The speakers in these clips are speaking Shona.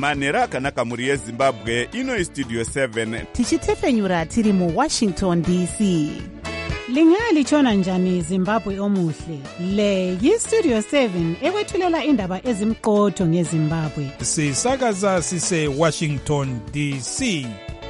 manhero akanaka mhuri yezimbabwe. Ino Studio 7 tichitefenyura tiri muWashington DC. Lingalitshona njani Zimbabwe omuhle? Le yiStudio 7 ekwethulela indaba ezimqotho ngeZimbabwe. Sisakaza sise Washington DC.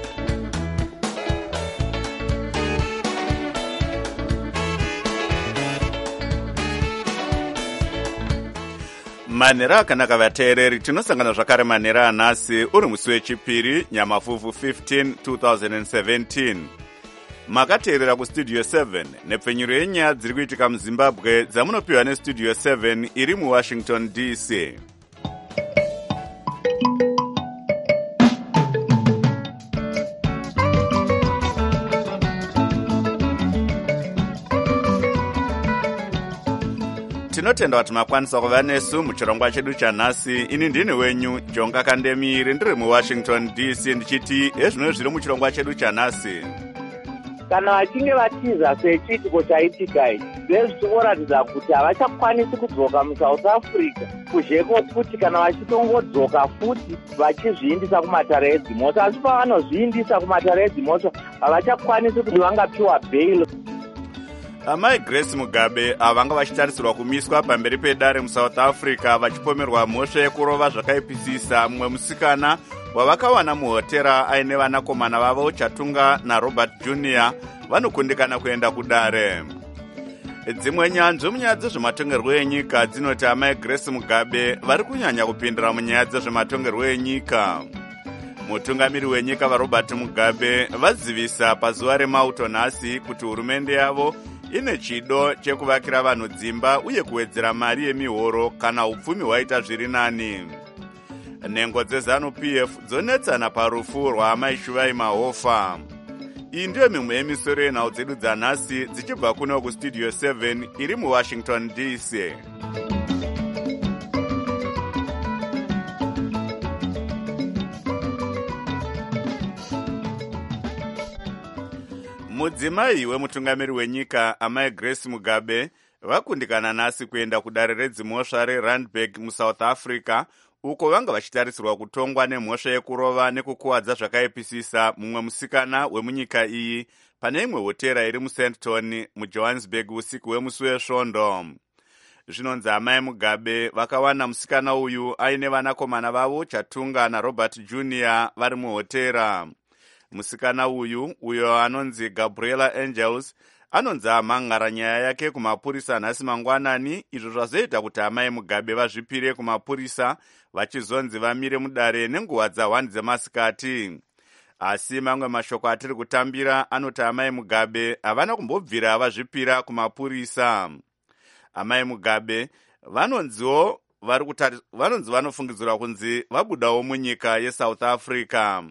manhero akanaka vateereri, tinosangana zvakare manhero anhasi uri musi wechipiri nyamavhuvhu 15 2017. Makateerera kuStudio 7 nepfenyuro yenyaya dziri kuitika muZimbabwe dzamunopiwa neStudio 7 iri muWashington DC. Tinotenda kuti makwanisa kuva nesu muchirongwa chedu chanhasi. Ini ndini wenyu Jonga Kandemiri, ndiri muWashington DC, ndichiti ezvino zviri muchirongwa chedu chanhasi. Kana vachinge vatiza sechiitiko chaitika ichi, zvezvichiratidza kuti havachakwanisi kudzoka muSouth Africa kuzheko futi kana vachitongodzoka futi vachizviindisa kumatare edzimotso, asi pavanozviindisa kumatare edzimotso havachakwanisi kuti vangapiwa bail. Amai Grace Mugabe vanga vachitarisirwa kumiswa pamberi pedare muSouth Africa vachipomerwa mhosva yekurova zvakaipisisa mumwe musikana wavakawana muhotera aine vanakomana vavo Chatunga naRobert Jr. vanokundikana kuenda kudare. Dzimwe nyanzvi munyaya dzezvematongerwo enyika dzinoti amai Grace Mugabe vari kunyanya kupindira munyaya dzezvematongerwo enyika. Mutungamiri wenyika vaRobert Mugabe vazivisa pazuva remauto nhasi kuti hurumende yavo ine chido chekuvakira vanhu dzimba uye kuwedzera mari yemihoro kana upfumi hwaita zviri nani. Nhengo dzeZANU-PF dzonetsana parufu rwaamai Shuvai Mahofa. Iyi ndiyo mimwe yemisoro yenhau dzedu dzanhasi dzichibva kuno kuStudio 7 iri muWashington DC. Mudzimai wemutungamiri wenyika amai Grace Mugabe vakundikana nhasi kuenda kudare redzimhosva reRandburg muSouth Africa, uko vanga vachitarisirwa kutongwa nemhosva yekurova nekukuwadza zvakaipisisa mumwe musikana wemunyika iyi pane imwe hotera iri muSandton muJohannesburg usiku wemusi wesvondo. Zvinonzi amai Mugabe vakawana musikana uyu aine vanakomana vavo Chatunga naRobert Jr. vari muhotera. Musikana uyo anonzi Gabriela Angels anonzi amhangara nyaya yake kumapurisa nhasi mangwanani, izvo zvazoita kuti amai Mugabe vazvipire kumapurisa vachizonzi vamire mudare nenguva dza1 dzemasikati. Asi mamwe mashoko atiri kutambira anoti amai Mugabe havana kumbobvira vazvipira kumapurisa. Amai Mugabe vanonzi vanofungidzirwa kunzi vabudawo munyika yeSouth Africa.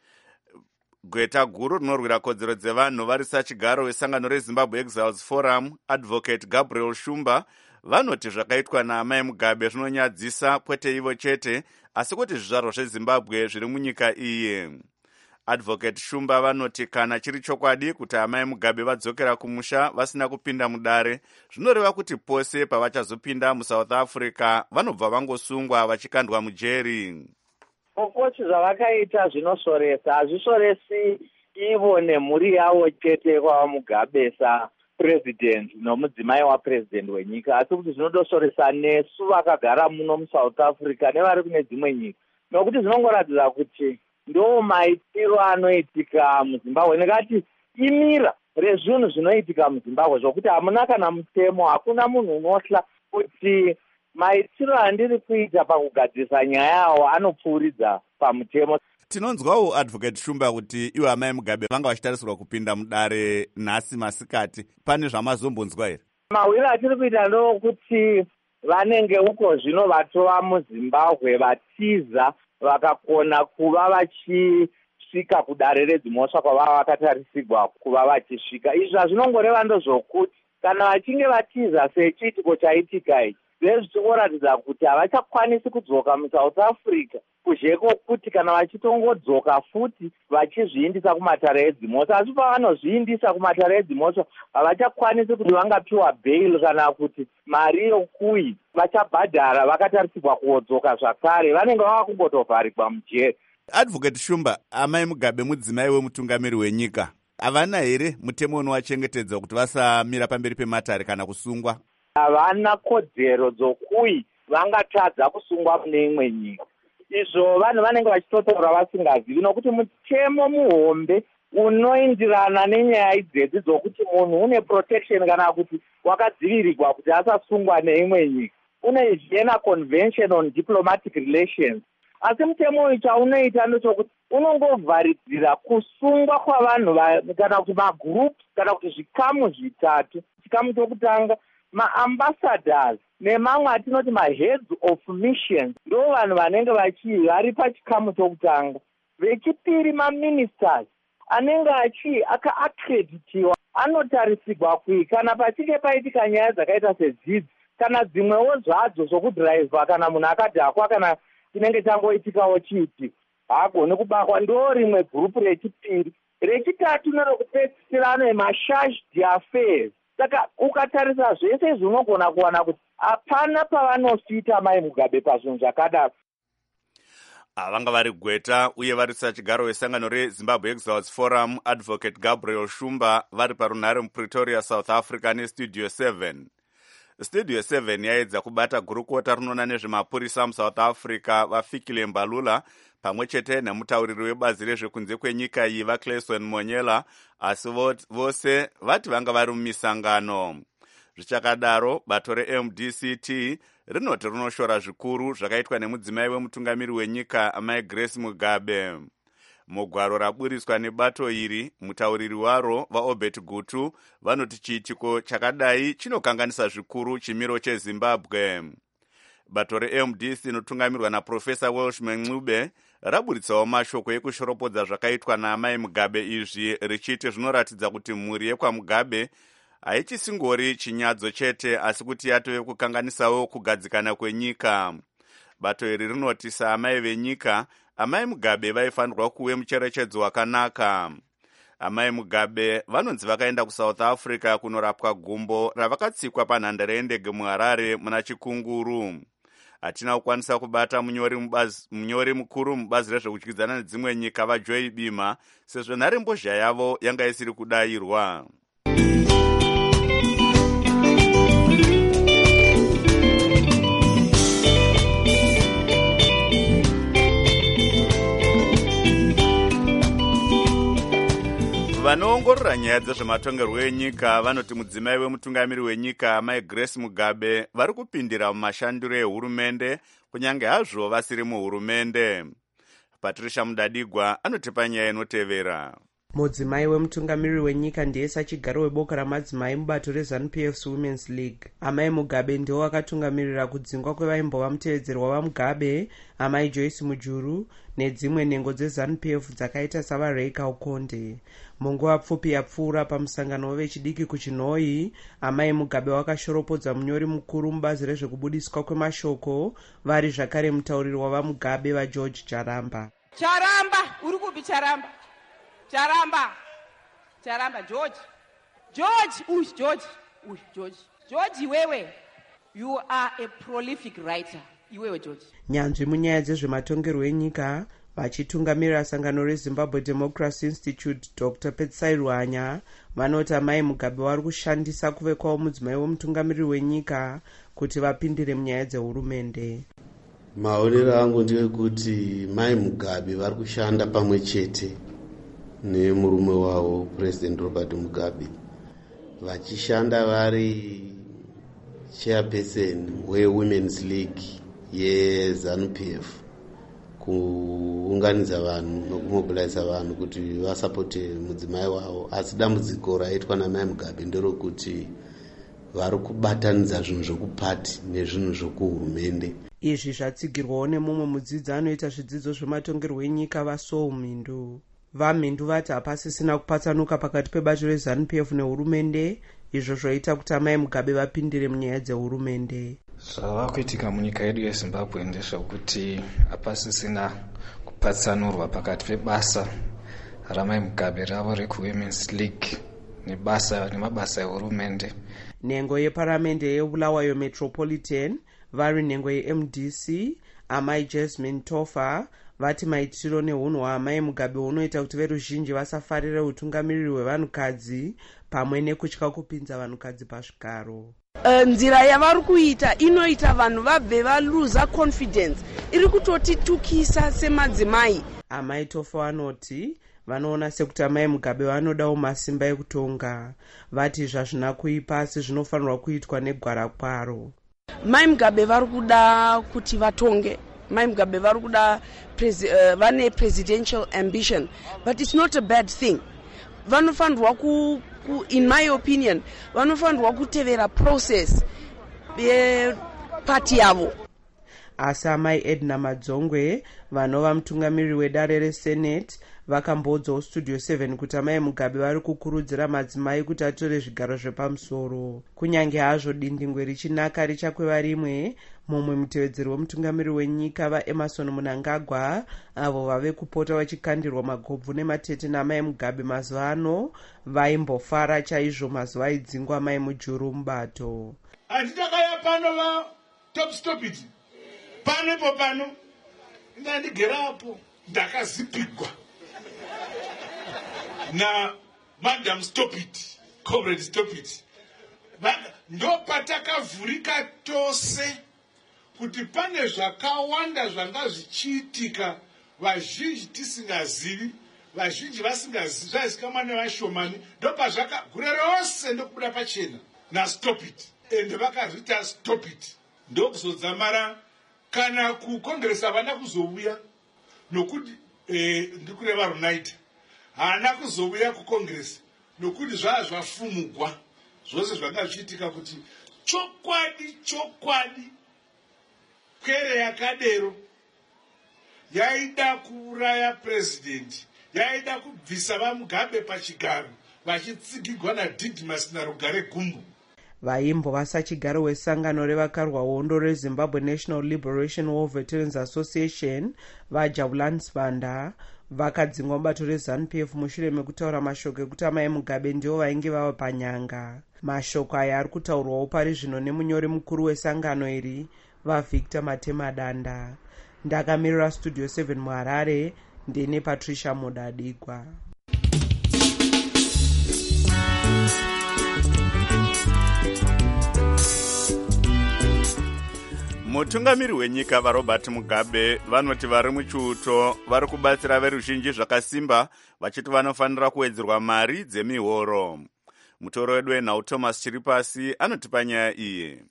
Gweta guru rinorwira kodzero dzevanhu vari sachigaro wesangano reZimbabwe Exiles Forum, Advocate Gabriel Shumba, vanoti zvakaitwa naamai Mugabe zvinonyadzisa kwete ivo chete, asi kuti zvizvarwa zveZimbabwe zviri munyika iyi. Advocate Shumba vanoti kana chiri chokwadi kuti amai Mugabe vadzokera kumusha vasina kupinda mudare, zvinoreva kuti pose pavachazopinda muSouth Africa vanobva vangosungwa vachikandwa mujeri. Kokochi zvavakaita zvinosoresa, hazvisoresi ivo nemhuri yavo chete kwava Mugabe sapresident nomudzimai wapresident wenyika, asi kuti zvinodosoresa nesu vakagara muno muSouth Africa nevari kune dzimwe nyika, nokuti zvinongoratidza kuti ndo maitiro anoitika muZimbabwe, nekati imira rezvinhu zvinoitika muZimbabwe zvokuti hamuna kana mutemo, hakuna munhu unohla kuti maitiro andiri kuita pakugadzisa nyaya yawo anopfuuridza pamutemo. Tinonzwawo Advocate Shumba kuti iwe amai Mugabe vanga vachitarisirwa kupinda mudare nhasi masikati. Pane zvamazombonzwa here? Mahwiro atiri kuita ndokuti vanenge uko zvino vatova muZimbabwe vatiza vakakona kuva vachisvika kudare redzimhosva kwavava vakatarisirwa kuva vachisvika. Izvi hazvinongoreva ndozvokuti kana vachinge vatiza sechiitiko chaitika ichi, zvezvichiongoratidza kuti havachakwanisi kudzoka muSouth Africa, kuzhe kwokuti kana vachitongodzoka futi vachizviindisa kumatare edzimotso, asi pavanozviindisa kumatare edzimotso havachakwanisi kuti vangapiwa bail kana kuti mari yokui vachabhadhara vakatarisirwa kuodzoka zvakare, vanenge vava kungotovharigwa mujeri. Advocate Shumba, amai Mugabe mudzimai wemutungamiri wenyika, havana here mutemo unovachengetedza kuti vasamira pamberi pematare kana kusungwa? Havana kodzero dzokui vangatadza kusungwa mune imwe nyika. Izvo vanhu vanenge vachitotaura vasingazivi, nokuti mutemo muhombe unoindirana nenyaya idzedzi dzokuti munhu une protection kana kuti wakadzivirirwa kuti asasungwa neimwe nyika, une Vienna Convention on Diplomatic Relations. Asi mutemo uyu chaunoita ndechokuti unongovharidzira kusungwa kwavanhu kana kuti magroup kana kuti zvikamu zvitatu. Chikamu chokutanga, maambassadors nemamwe atinoti maheads of missions ndo vanhu vanenge vari pachikamu chokutanga. Vechipiri, maministers anenge akaakreditiwa anotarisirwa kui kana pachinge paitika nyaya dzakaita sedzidzi kana dzimwewo zvadzo zvokudhiraivha, kana munhu akadhakwa kana chinenge changoitikawo chipi haagoni kubakwa, ndo rimwe gurupu rechipiri. Rechitatu nerokupedzisira masharge d'affaires. Saka ukatarisa zvese izvi unogona kuwana kuti hapana pavanofita mai Mugabe pazvinhu zvakadaro. Vanga vari gweta uye varisa chigaro wesangano reZimbabwe Exiles Forum, Advocate Gabriel Shumba, vari parunhare muPretoria, South Africa neStudio 7. Studio 7 yaedza kubata gurukota rinoona nezvemapurisa muSouth Africa vaFikile Mbalula pamwe chete nemutauriri webazi rezvekunze kwenyika iyi vaClayson Monyela, asi vose vati vanga vari mumisangano. Zvichakadaro, bato reMDCT rinoti rinoshora zvikuru zvakaitwa nemudzimai wemutungamiri wenyika amai Grace Mugabe. Mugwaro raburiswa nebato iri, mutauriri waro vaObert Gutu vanoti chiitiko chakadai chinokanganisa zvikuru chimiro cheZimbabwe. Bato reMDC inotungamirwa naProfesa Welshman Ncube raburitsawo mashoko ekushoropodza zvakaitwa naamai Mugabe izvi, richiti zvinoratidza kuti mhuri yekwaMugabe haichisingori chinyadzo chete asi kuti yatove kukanganisawo kugadzikana kwenyika. Bato iri rinoti saamai venyika, amai Mugabe vaifanirwa kuve mucherechedzo wakanaka. Amai Mugabe vanonzi vakaenda kuSouth Africa kunorapwa gumbo ravakatsikwa panhandare yendege muHarare muna Chikunguru. Hatina kukwanisa kubata munyori mukuru mubazi rezvekudyidzana nedzimwe nyika vaJoy Bima, sezvo nharembozha yavo yanga isiri kudayirwa. Vanoongorora nyaya dzezvematongerwo enyika vanoti mudzimai wemutungamiri wenyika amai Grace Mugabe vari kupindira mumashandiro ehurumende kunyange hazvo vasiri muhurumende. Patricia Mudadigwa anotipa nyaya inotevera. Mudzimai wemutungamiri wenyika ndiye sachigaro weboka ramadzimai mubato reZANU-PF's Women's League. Amai Mugabe ndiwo akatungamirira kudzingwa kwevaimbova mutevedzerwa vaMugabe, amai Joyce Mujuru nedzimwe nhengo dzeZANU-PF dzakaita savaRay Kaukonde. Munguva pfupi yapfuura pamusangano wevechidiki kuChinhoyi, amai Mugabe wakashoropodza munyori mukuru mubazi rezvekubudiswa kwemashoko, vari zvakare mutauriri wavaMugabe vaGeorge Charamba. Charamba, uri kupi Charamba? Charamba, George, iwewe, you are a prolific writer. Iwewe George. Nyanzvi munyaya dzezvematongerwo enyika vachitungamirira sangano reZimbabwe Democracy Institute, Dr. Petsai Ruhanya, vanoti amai Mugabe vari kushandisa kuve kwavo mudzimai wemutungamiriri wenyika kuti vapindire munyaya dzehurumende. Maonero angu ndeyekuti mai Mugabe vari kushanda pamwe chete nemurume wavo President Robert Mugabe, vachishanda vari chairperson weWomen's League yeZANU-PF, kuunganidza vanhu nokumobiliza vanhu kuti vasapote mudzimai wavo. Asi dambudziko raitwa namai Mugabe nderokuti vari kubatanidza zvinhu zvokupati nezvinhu zvokuhurumende. Izvi zvatsigirwawo nemumwe mudzidzi anoita zvidzidzo zvematongerwo enyika vaSoul Mhindu. VaMhindu vati hapasisina kupatsanuka pakati pebato reZANU-PF nehurumende, izvo zvoita kuti amai Mugabe vapindire munyaya dzehurumende. Zvava kuitika munyika yedu yeZimbabwe ndezvekuti hapasisina kupatsanurwa pakati pebasa raMai Mugabe ravo reku-Women's League nemabasa ehurumende. Nhengo yeparamende yeBulawayo Metropolitan vari nhengo yeMDC amai Jasmine Tofa vati maitiro neunhu hwaMai Mugabe unoita kuti veruzhinji vasafarire utungamiriri hwevanhukadzi pamwe nekutya kupinza vanhukadzi pazvigaro. Nzira yavari kuita inoita vanhu vabve valuza confidence, iri kutotitukisa semadzimai. Amai Tofa vanoti vanoona sekuti amai Mugabe vanodawo masimba ekutonga. Vati zvazvina kuipa asi zvinofanirwa kuitwa negwara kwaro. Mai Mugabe vari kuda kuti vatonge. Mai Mugabe vari kuda vane presidential ambition, but it's not a bad thing. Vanofanirwa in my opinion, vanofanirwa kutevera process yepati yavo. Asi amai Edna Madzongwe vanova mutungamiriri wedare reSenate vakamboudzawo Studio 7 kuti amai Mugabe vari kukurudzira madzimai kuti atore zvigaro zvepamusoro. Kunyange hazvo dindingwe richinaka richakweva rimwe, mumwe mutevedzeri wemutungamiriri wenyika vaEmerson Mnangagwa avo vave kupota vachikandirwa magobvu nematete naamai Mugabe mazuva ano vaimbofara chaizvo mazuva aidzingwa amai Mujuru mubato. Handidakaya pano va stop it. Panepo pano ndandigerapo ndakazipigwa na Madam Stop It, Comrade Stop It. Ndo patakavhurika tose kuti pane zvakawanda zvanga zvichiitika vazhinji tisingazivi, vazhinji vasingazivi, zvaizikamwa nevashomani. Ndo pazvakagure rose ndokubuda pachena na Stop It. Ende vakazvita Stop It. Ndo kuzodzamara kana kukongresa havana kuzouya nokuti ndikureva Runaita haana kuzouya kukongresa nokuti zvazvafumugwa zvose zvanga zvichiitika kuti chokwadi kwere yakadero yaida kuuraya president, yaida kubvisa vaMugabe pachigaro vachitsigirwa naDidmus naRugare Gumbo. Vaimbo vasachigaro wesangano revakarwa hondo reZimbabwe National Liberation War Veterans Association vaJabulani Sibanda vakadzingwa mubato reZANU-PF mushure mekutaura mashoko ekuti amai Mugabe ndivo vainge vava panyanga. Mashoko aya ari kutaurwawo pari zvino nemunyori mukuru wesangano iri vaVictor Matemadanda. Ndakamirira Studio 7 muHarare ndine Patricia Mudadigwa. Mutungamiri wenyika vaRobert Mugabe vanoti vari muchiuto vari kubatsira veruzhinji zvakasimba vachiti vanofanira kuwedzerwa mari dzemihoro. Mutoro wedu wenhau Thomas Chiripasi anotipa nyaya iyi.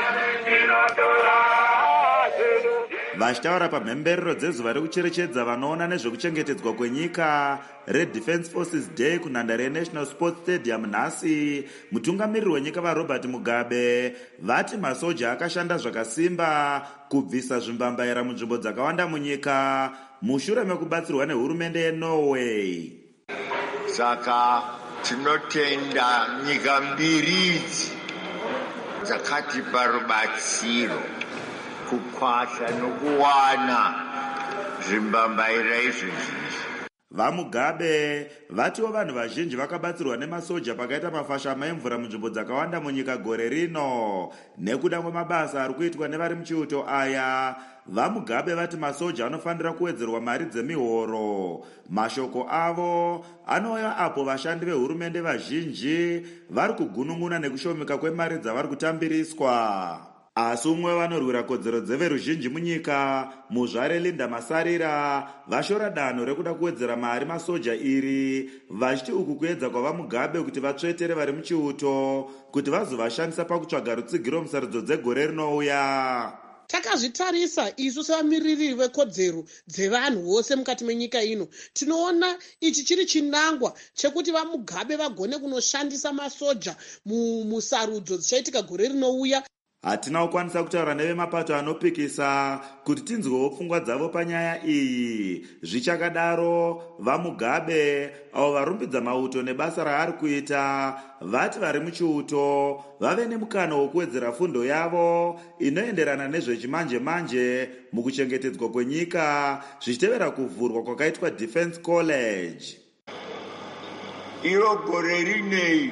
Vachitaura pamhemberero dzezuva rekucherechedza vanoona nezvekuchengetedzwa kwenyika Red Defense Forces Day kunhandare yeNational Sports Stadium nhasi, mutungamiriri wenyika vaRobert Mugabe vati masoja akashanda zvakasimba kubvisa zvimbambaira munzvimbo dzakawanda munyika mushure mekubatsirwa nehurumende yeNorway. Saka tinotenda nyika mbiri idzi dzakatipa rubatsiro kukwasha nokuwana zvimbambaira izvizvi. VaMugabe vatiwo vanhu vazhinji vakabatsirwa nemasoja pakaita mafashama emvura munzvimbo dzakawanda munyika gore rino. Nekuda kwemabasa ari kuitwa nevari muchiuto aya, VaMugabe vati masoja anofanira kuwedzerwa mari dzemihoro. Mashoko avo anouya apo vashandi vehurumende vazhinji vari kugunun'una nekushomeka kwemari dzavari kutambiriswa. Asi umwe vanorwira kodzero dzeveruzhinji munyika, Muzvare Linda Masarira, vashora danho rekuda kuwedzera mari masoja iri, vachiti uku kuedza kwavaMugabe kuti vatsvetere vari muchiuto kuti vazovashandisa pakutsvaga rutsigiro musarudzo dzegore rinouya. Takazvitarisa isu sevamiririri vekodzero dzevanhu vose mukati menyika ino, tinoona ichi chiri chinangwa chekuti vaMugabe vagone kunoshandisa masoja musarudzo dzichaitika gore rinouya. hatina kukwanisa kutaura nevemapato anopikisa kuti tinzwewo pfungwa dzavo panyaya iyi. Zvichakadaro, vaMugabe avo varumbidza mauto nebasa raari kuita vati vari muchiuto vave nemukana wokuwedzera fundo yavo inoenderana nezvechimanje-manje mukuchengetedzwa kwenyika zvichitevera kuvhurwa kwakaitwa Defence College. Iro gore rinei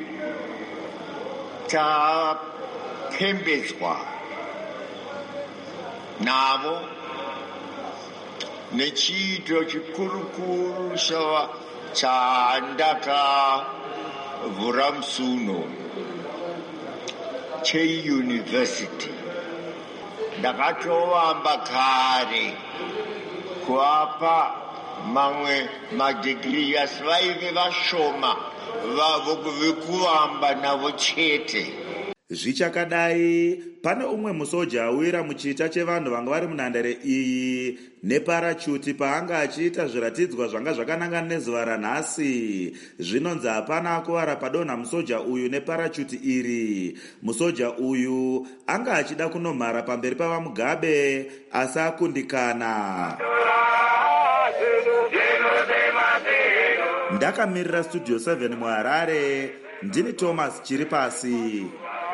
tapembedzwa navo nechiito chikurukuru chandakavhura musuno cheuniversity. Ndakatovamba kare kuvapa mamwe madigiri asi vaive vashoma vekuvamba navo chete. Zvichakadai, pane umwe musoja awira muchita chevanhu vanga vari munhandare iyi neparachuti paanga achiita zviratidzwa zvanga zvakanangana nezuva ranhasi. Zvinonzi hapana akuvara padonha musoja uyu neparachuti iri. Musoja uyu anga achida kunomhara pamberi pavaMugabe asi akundikana. Ndakamirira Studio 7 muHarare, ndini Thomas Chiripasi.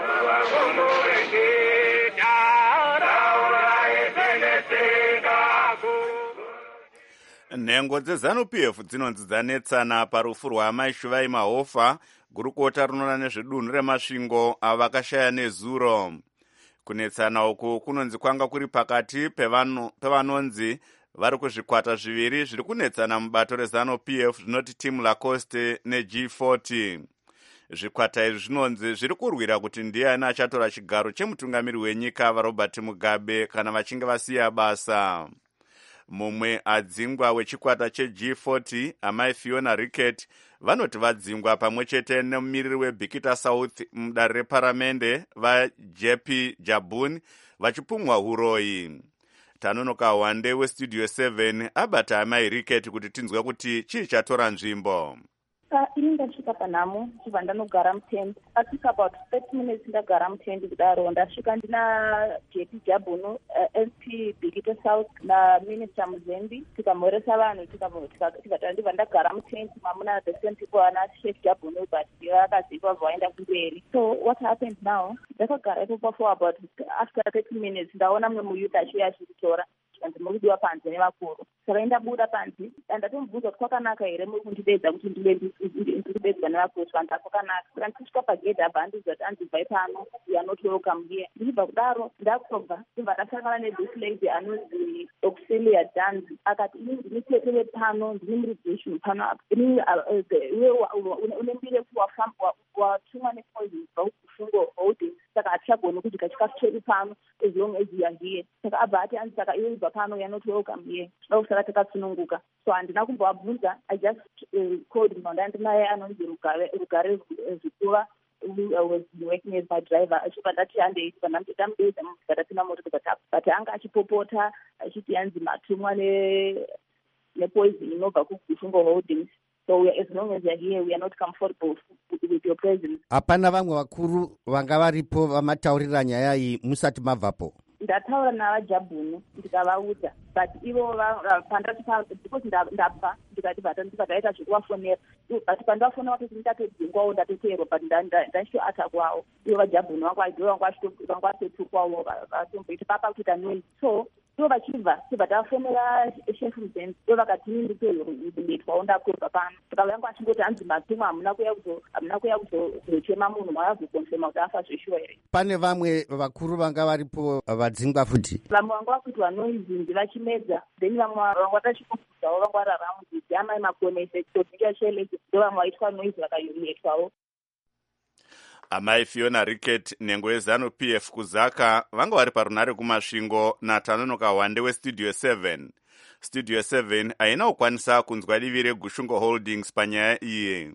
Nhengo dzeZANU-PF dzinonzi dzanetsana parufu rwaamai Shuvai Mahofa, gurukota rinoona nezvedunhu remasvingo avo vakashaya nezuro. Kunetsana uku kunonzi kwanga kuri pakati pevanonzi vari kuzvikwata zviviri zviri kunetsana mubato reZANU-PF zvinoti Team Lacoste neG40. Zvikwata izvi zvinonzi zviri kurwira kuti ndiani achatora chigaro chemutungamiri wenyika vaRobert Mugabe kana vachinge vasiya basa. Mumwe adzingwa wechikwata cheG40, amai Fiona Rickett, vanoti vadzingwa pamwe chete nemumiriri weBikita South mudare reparamende vaJP Jabun vachipumwa huroyi. Tanonoka Wande weStudio 7 abata amai Rickett kuti tinzwe kuti chii chatora nzvimbo. Ini ndasvika panhamo chibva ndanogara mutendi. Asvika about 30 minutes ndagara mutendi kudaro ndasvika ndina JP Jabunu, SP Bikita South naMinister Muzembi, tikamhoresa vanhu tikati ndibva ndagara mutendi mamuna the same people ana Chef Jabunu but vakazikwa vaenda kumberi. So what happened now? Ndakagara ipo for about after 30 minutes ndaona mumwe muyouth achiuya achikutora ndinokudiwa panze nevakuru. Saka ndabuda panze ndatomubvunza kuti kwakanaka here muri kundibedza kuti ndibedzwa nevakuru vantu kwakanaka. Saka ndichisvika pagedhi abva andiudza kuti andibvai pano, you are not welcome here. Ndichibva kudaro ndakobva ndibva ndasangana nethis lady anonzi Auxilia Danzi akati ini ndini tetere pano ndine murigation pano apa ini une mbiri watumwa nepoison kufungo holding saka hatichagoni kudya chikafu chedu pano as long as you are here. Saka abva ati anzi saka iwe ibva pano, you are not welcome here. Saka kusaka takatsununguka. So handina kumbovabvunza, I just called mhondandi naye anonzi Rugare Zikuva who was working as my driver. Achibva ndati handeiswa ndamudedza mukatapinda moto tikatapa but anga achipopota achiti yanzi matumwa nepoison inobva kufungo holdings. So as long as you are here, we are not comfortable with your presence. Hapana vamwe vakuru vanga varipo vamataurira nyaya iyi musati mabvapo? Ndataura navaJabhunu ndikavaudza but ivo pandati because ndabva ndikati ndikataita zvekuvafonera but pandafonera kuti ndatodzingwawo ndatoteerwa but ndachitoatakwawo ivo vaJabhunu vanga vachitotukwawo vatomboita papa kuita noi. So ivo vachibva tibva tafonera Chef Muzembi ivo vakati nditoletwawo ndakurwa pano. Saka vanga vachingoti hanzi matumwa hamuna kuya kuzochema munhu mavazokonsema kuti afa zveshuwa here. Pane vamwe vakuru vanga varipo vadzingwa futi? Vamwe vanga vakuitwa noizinzi vachimedza then vamwe vanga vatachikofudzawo vanga vararaundi amai makonese todzinga chelezi ndo vamwe vaitwa noizi vakayuletwawo. Amai Fiona Rickett, nhengo yeZANU-PF kuzaka, vanga vari parunhare kumasvingo naTanonoka Wande weStudio 7. Studio 7 haina kukwanisa kunzwa divi reGushungo Holdings panyaya iyi.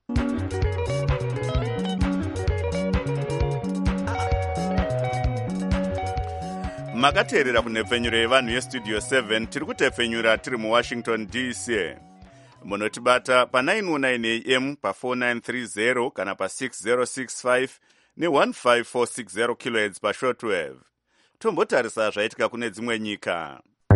Makateerera kunhepfenyuro yevanhu yeStudio 7 tiri kutepfenyura tiri muWashington DC. Munotibata pa 909 AM pa 4930 kana pa 6065 ne15460 kHz pashortwave. Tombotarisa zvaitika kune dzimwe nyika.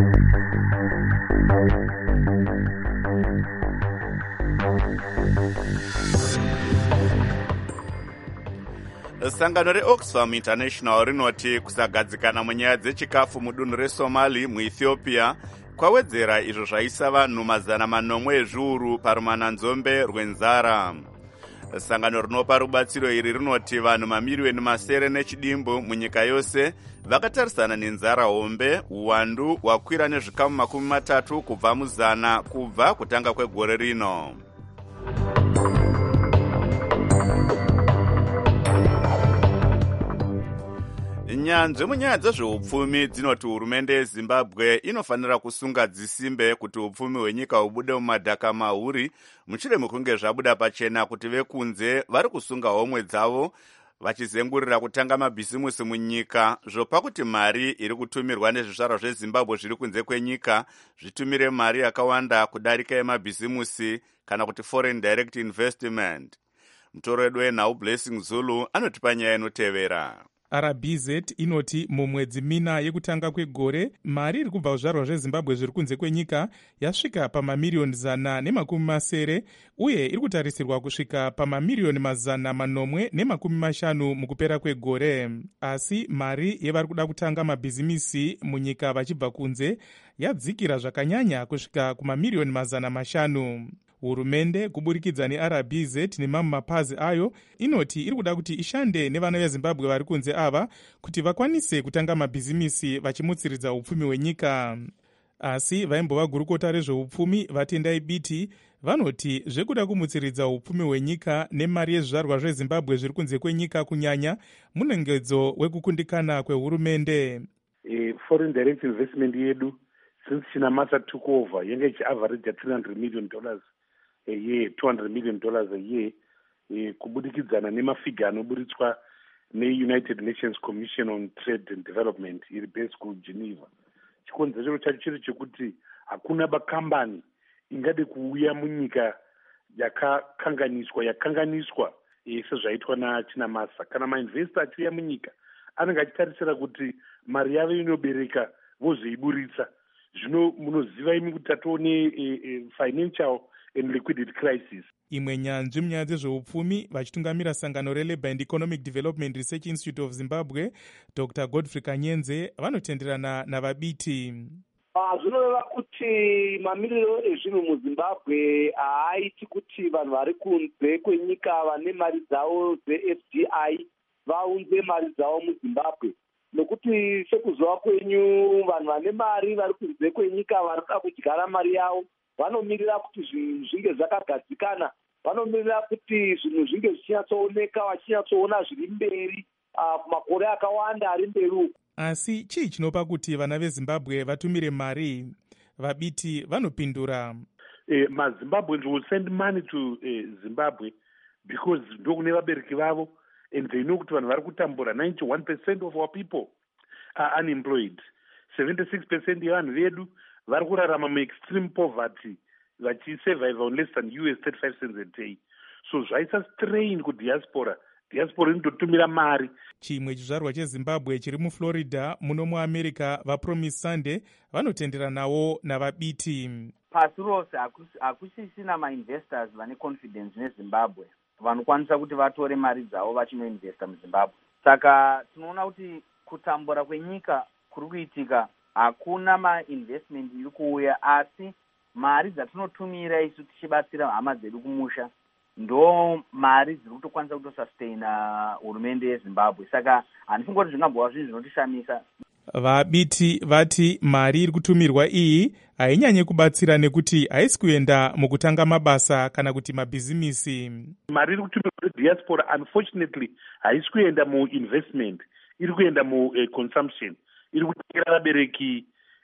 Sangano reOxfam International rinoti kusagadzikana munyaya dzechikafu mudunhu reSomali muEthiopia kwawedzera izvo zvaisa vanhu 400 ezviuru parumananzombe rwenzara. Sangano rinopa rubatsiro iri rinoti vanhu mamiriyoni 9 munyika yose vakatarisana nenzara hombe, uwandu hwakwira nezvikamu 30 kubva muzana kubva kutanga kwegore rino. Nyanzvi munyaya dzezveupfumi dzinoti hurumende yeZimbabwe inofanira kusunga dzisimbe kuti upfumi hwenyika hubude mumadhaka mahuri mushure mekunge zvabuda pachena kuti vekunze vari kusunga homwe dzavo vachizengurira kutanga mabhisimusi munyika zvopa kuti mari iri kutumirwa nezvizvarwa zveZimbabwe zviri kunze kwenyika zvitumire mari yakawanda kudarika yemabhisimusi kana kuti foreign direct investment. Mutoro wedu wenhau Blessing Zulu anotipa nyaya inotevera. RBZ inoti mumwedzi mina yekutanga kwegore mari iri kubva kuzvarwa zveZimbabwe zviri kunze kwenyika yasvika pamamiriyoni 170 uye iri kutarisirwa kusvika pamamiriyoni 450 mukupera kwegore. Asi mari yevari kuda kutanga mabhizimisi munyika vachibva kunze yadzikira zvakanyanya kusvika kumamiriyoni 500. Hurumende kuburikidza neRBZ nemamwe mapazi ayo inoti iri kuda kuti ishande nevana veZimbabwe vari kunze ava kuti vakwanise kutanga mabhizimisi vachimutsiridza upfumi hwenyika. Asi vaimbova gurukota rezveupfumi vatendai biti vanoti zvekuda kumutsiridza upfumi hwenyika nemari yezvizvarwa zveZimbabwe zviri kunze kwenyika kunyanya munengedzo wekukundikana kwehurumende. Foreign direct investment yedu since Chinamasa took over yange ichiaverage $300 million a year, $200 million a year, kubudikidzana nemafiga anoburitswa neUnited Nations Commission on Trade and Development iri based kuGeneva. Chikonzero chacho chiri chekuti hakuna bakambani ingade kuuya munyika yakanganiswa sezvaitwa naChinamasa. Kana mainvesta achiuya munyika anenge achitarisira kuti mari yavo inobereka vozoiburitsa. Zvino munoziva imi kuti tatoone financial and liquidity crisis. Imwe nyanzvi munyaya dzezveupfumi vachitungamira sangano reLabour and Economic Development Research Institute of Zimbabwe Dr. Godfrey Kanyenze vanotenderana navabiti. Zvinoreva kuti mamiriro ezvinhu muZimbabwe haaiti kuti vanhu vari kunze kwenyika vane mari dzavo dzeFDI vaunze mari dzavo muZimbabwe. Nokuti sekuzova kwenyu vanhu vane mari vari kunze kwenyika vari kuda kudyara mari yavo vanomirira kuti zvinhu zvinge zvakagadzikana, vanomirira kuti zvinhu zvinge zvichinyatsooneka vachinyatsoona zviri mberi makore akawanda ari mberi uku. Asi chii chinopa kuti vana veZimbabwe vatumire mari? Vabiti vanopindura. MaZimbabweans will send money to Zimbabwe because ndokune vabereki vavo and they know kuti vanhu vari kutambura. 91% of our people are unemployed. 76% yevanhu vedu vari kurarama muextreme poverty vachisurvive on less than US$35 a day. So zvaisa strain kudiaspora. Diaspora inototumira mari. Chimwe chizvarwa cheZimbabwe chiri muFlorida muno muAmerica vaPromise Sunday vanotendera nawo navabiti. Pasi rose hakusisina mainvestors vane confidence neZimbabwe vanokwanisa kuti vatore mari dzavo vachinoinvesta muZimbabwe. Saka tinoona kuti kutambura kwenyika kuri kuitika, hakuna mainvestment iri kuuya, asi mari dzatinotumira isu tichibatsira hama dzedu kumusha ndo mari dziri kutokwanisa kutosustaina hurumende yeZimbabwe. Saka handifungi kuti zvingambova zvinhu zvinotishamisa. Vabiti vati mari iri kutumirwa iyi hainyanye kubatsira nekuti haisi kuenda mukutanga mabasa kana kuti mabhizimisi. Mari iri kutumirwa diaspora unfortunately haisi kuenda muinvestment, iri kuenda muconsumption. Iri kutengera vabereki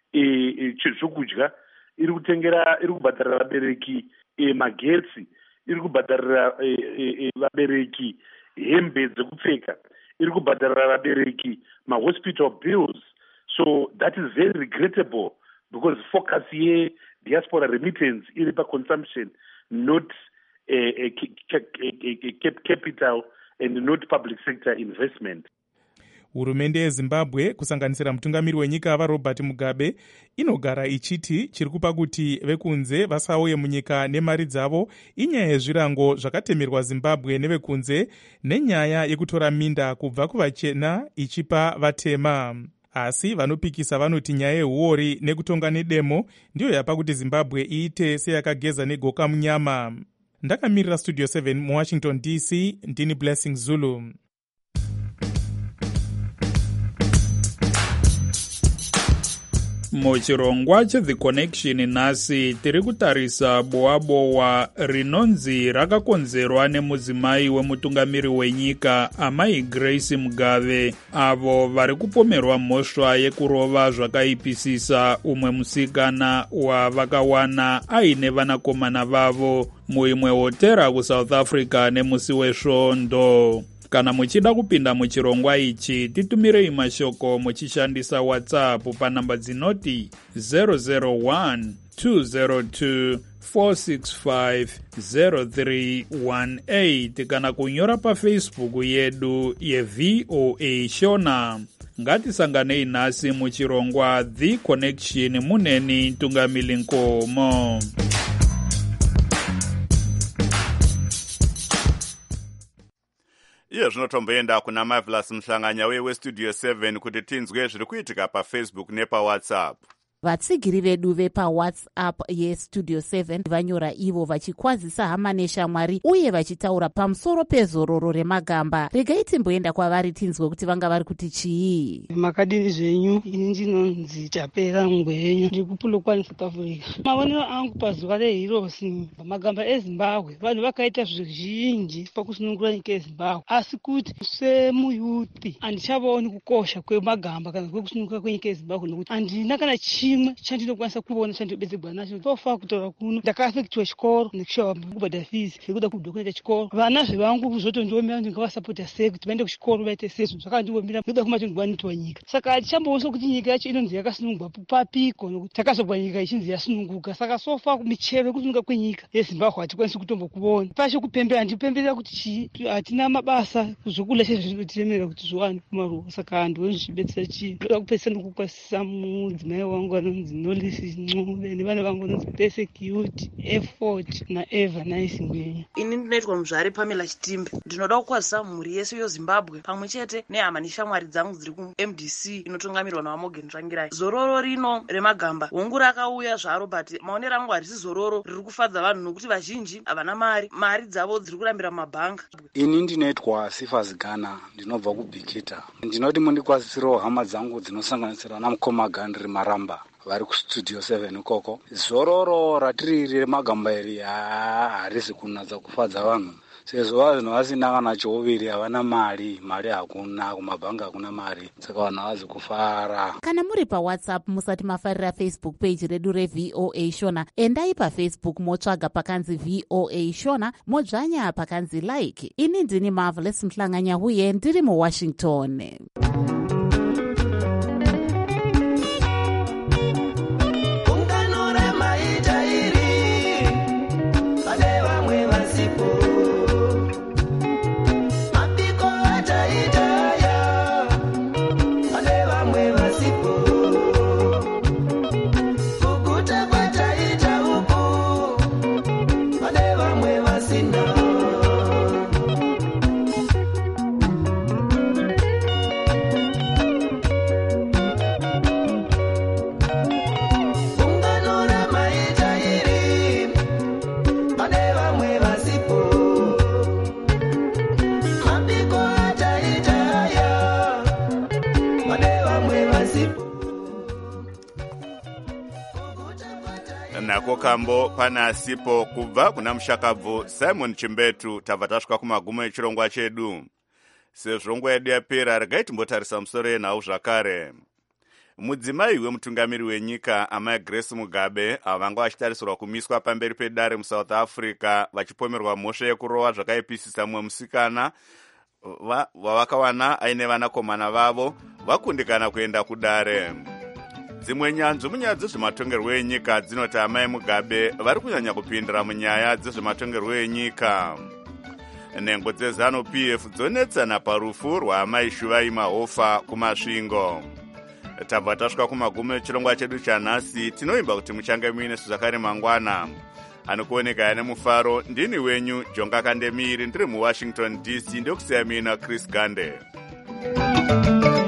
zvokudya, iri kubhadharira vabereki magetsi, iri kubhadharira vabereki hembe dzekupfeka, iri kubhadharira vabereki mahospital bills. So that is very regrettable because focus diaspora remittance iri pa consumption, not capital and not public sector investment. Hurumende yeZimbabwe kusanganisira mutungamiri wenyika vaRobert Mugabe inogara ichiti chiri kupa kuti vekunze vasauye munyika nemari dzavo inyaya yezvirango zvakatemerwa Zimbabwe nevekunze nenyaya yekutora minda kubva kuvachena ichipa vatema. Asi vanopikisa vanoti nyaya yehuori nekutonga nedemo ndiyo yapa kuti Zimbabwe iite seyakageza negoka munyama. Ndakamirira Studio 7 muWashington DC, ndini Blessing Zulu. Muchirongwa cheThe Connection nhasi tiri kutarisa bowabowa rinonzi rakakonzerwa nemudzimai wemutungamiri wenyika amai Grace Mugabe, avo vari kupomerwa mhosva yekurova zvakaipisisa umwe musikana wavakawana aine vanakomana vavo muimwe hotera kuSouth Africa nemusi wesvondo. Kana muchida kupinda muchirongwa ichi, titumirei mashoko muchishandisa WhatsApp panamba dzinoti 001-202-465-0318 kana kunyora paFacebook yedu yeVOA Shona. Ngatisanganei nhasi muchirongwa The Connection muneni Tungamili Nkomo. Iye zvinotomboenda kuna Marvelous Mhlanganya weStudio 7 kuti tinzwe zviri kuitika paFacebook nepaWhatsApp. Vatsigiri vedu vepaWhatsApp yeStudio 7 vanyora ivo vachikwazisa hama neshamwari uye vachitaura pamusoro pezororo remagamba. Regai timboenda kwavari tinzwe kuti vanga vari kuti chii. Makadini zvenyu, ini ndinonzi Chapera Ngwenyu, ndiri kuPolokwane South Africa. Mavonero angu pazuva reHeroes, magamba eZimbabwe vanhu vakaita zvizhinji pakusunungura nyika yeZimbabwe, asi kuti semuyuthi handichavaoni kukosha kwemagamba kana kwekusununguka kwenyika yeZimbabwe nokuti handina kana chimwe chandinokwanisa kuona chandinobetserwa nacho. Tofa kutaura kuno ndakaafektiwa chikoro nekushava kubhadhara fees yekuda kubva kuenda chikoro. Vana zvevangu kuzotondiomera ndingavasapota sei kuti vaende kuchikoro vaite sezvo zvakandiomera nekuda kumatondiwanitwa nyika. Saka hatichamboosa kuti nyika yacho inonzi yakasunungurwa papiko nokuti takazobva nyika ichinzi yasununguka. Saka sofa michero yekusununguka kwenyika yeZimbabwe hatikwanisi kutombokuona. Pacho kupembera handipemberera kuti chii, hatina mabasa zvokudya chezvinotiremera kuti zviwane kumaruwa. Saka handioni zvichibetsera chii. Ndoda kupedzisa nokukwasisa mudzimai wangu anonzi Nolisi Ncube nevana vangu vanonzi Persecute, Effort naEva Nice Ngwenyu. Ini ndinoitwa muzvare Pamela Chitimbe. Ndinoda kukwazisa mhuri yese yoZimbabwe pamwe chete nehama neshamwari dzangu dziri kuMDC inotungamirwa naMorgan Tsvangirai. Zororo rino remagamba hongu rakauya zvaro, but maonero angu harisi zororo riri kufadza vanhu nokuti vazhinji havana mari dzavo dziri kurambira mumabhanga. Ini ndinoitwa Sifas Ghana, ndinobva kuBikita. Ndinoti mundikwazisirewo hama dzangu dzinosanganisira namukoma Gandri Maramba vari kuStudio 7 ikoko. Zororo ratiri remagamba iri harisi kunatsa kufadza vanhu sezvo vanhu vasina kana chouviri, havana mari hakuna, kumabhanga hakuna mari, saka vanhu havazi kufara. Kana muri paWhatsApp musati mafarira Facebook page redu reVOA Shona, endai paFacebook motsvaga pakanzi VOA Shona, modzvanya pakanzi like. Ini ndini Marvelous Mhlanganya uye ndiri muWashington. Nako kambo pana sipo kubva kuna mushakabvu Simon Chimbetu. Tabva tasvika kumagumo echirongwa chedu. Sezvo nguva yedu yapera, regai timbotarisa musoro yenhau zvakare. Mudzimai wemutungamiri wenyika amai Grace Mugabe vanga vachitarisirwa kumiswa pamberi pedare muSouth Africa vachipomerwa mhosva yekurova zvakaipisisa mumwe musikana wavakawana aine vanakomana vavo vakundikana kuenda kudare. Dzimwe nyanzvi munyaya dzezvematongerwo enyika dzinoti amai Mugabe vari kunyanya kupindira munyaya dzezvematongerwo enyika. nhengo dzezanu pf dzonetsana parufu rwaamai Shuvai Mahofa kumasvingo. Tabva tasvika kumagumo echirongwa chedu chanhasi. Tinoimba kuti muchange muine zvakare mangwana. Anokuoneka ane mufaro ndini wenyu Jonga Kandemiri ndiri muWashington DC ndokusiya mina Chris Gande.